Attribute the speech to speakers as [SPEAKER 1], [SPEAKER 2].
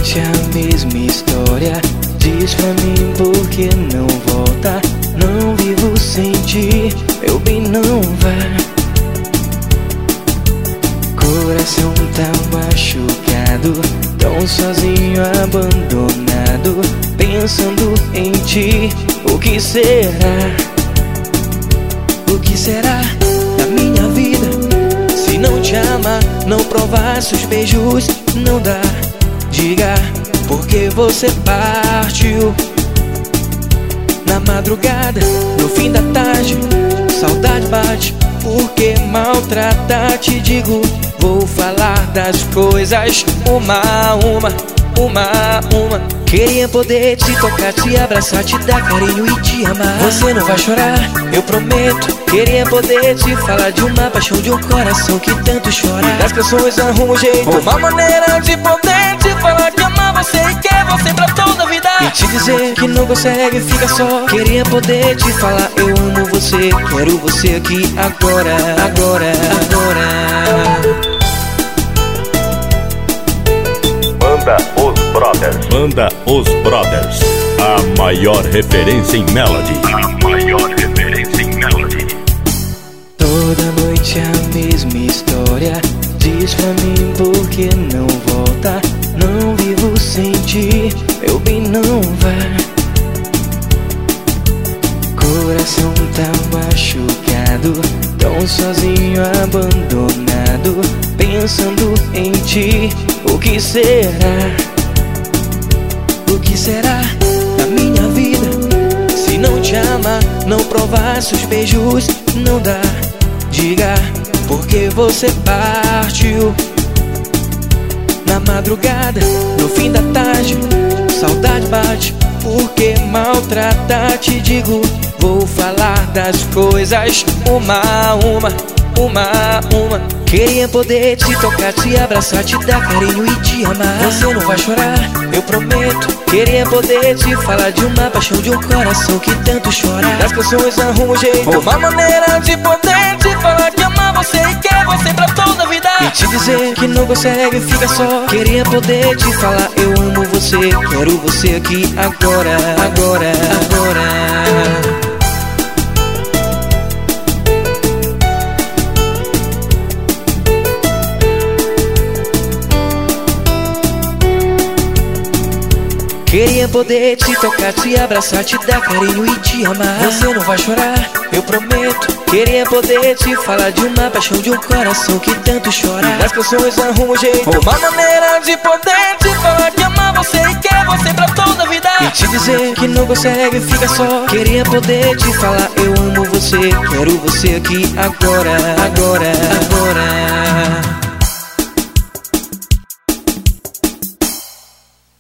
[SPEAKER 1] noite a mesma história. Diz pra mim por que não volta. Não vivo sem ti, meu bem, não vai. Coração tá machucado, tão sozinho, abandonado, pensando em ti. O que será? O que será da minha vida? Se não te amar, não provar seus beijos, não dá. Diga por que você partiu. Na madrugada, no fim da tarde, saudade bate. Por que maltratar? Te digo, vou falar das coisas uma a uma. Queria poder te tocar, te abraçar, te dar carinho e te amar. Você não vai chorar, eu prometo. Queria poder te falar de uma paixão, de um coração que tanto chora. Das canções arrumo um jeito, uma maneira de poder te falar que ama você e quer você pra toda a vida. E te dizer que não consegue, fica só. Queria poder te falar, eu amo você, quero você aqui agora, agora, agora.
[SPEAKER 2] Banda Os Brothers, a maior referência em Melody.
[SPEAKER 1] Toda noite a mesma história. Diz pra mim por que não volta. Não vivo sem ti, meu bem, não vai. Coração tá machucado, tão sozinho, abandonado, pensando em ti. O que será? O que será da minha vida? Se não te amar, não provar seus beijos, não dá. Diga por que você partiu. Na madrugada, no fim da tarde, saudade bate. Por que maltratar? Te digo, vou falar das coisas uma a uma. Queria poder te tocar, te abraçar, te dar carinho e te amar. Você não vai chorar, eu prometo. Queria poder te falar de uma paixão, de um coração que tanto chora. Das canções arrumo um jeito, uma maneira de poder te falar que ama você e quer você pra toda a vida. E te dizer que não consegue, fica só. Queria poder te falar, eu amo você, quero você aqui agora, agora, agora. Queria poder te tocar, te abraçar, te dar carinho e te amar. Você não vai chorar, eu prometo. Queria poder te falar de uma paixão, de um coração que tanto chora. Das canções arrumo um jeito, uma maneira de poder te falar que ama você e quer você pra toda a vida. E te dizer que não consegue, fica só. Queria poder te falar, eu amo você, quero você aqui agora, agora, agora.